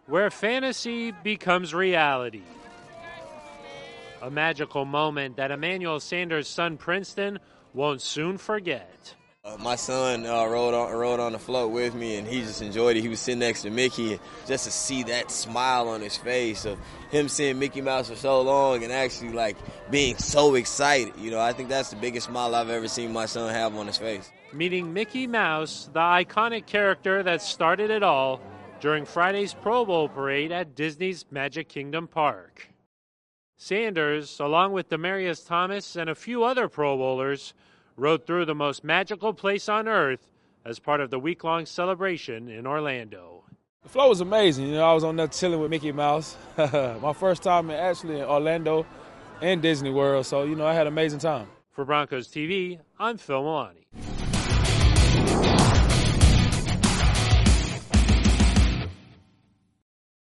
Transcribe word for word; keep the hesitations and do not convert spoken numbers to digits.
where fantasy becomes reality. A magical moment that Emmanuel Sanders' son Princeton won't soon forget. Uh, my son uh, rode on rode on the float with me, and he just enjoyed it. He was sitting next to Mickey, and just to see that smile on his face of him seeing Mickey Mouse for so long and actually like being so excited, you know, I think that's the biggest smile I've ever seen my son have on his face. Meeting Mickey Mouse, the iconic character that started it all, during Friday's Pro Bowl parade at Disney's Magic Kingdom Park. Sanders, along with Demaryius Thomas and a few other Pro Bowlers, rode through the most magical place on earth as part of the week-long celebration in Orlando. The flow was amazing. You know, I was on there chilling with Mickey Mouse. My first time in, actually in Orlando and Disney World, so, you know, I had an amazing time. For Broncos T V, I'm Phil Milani.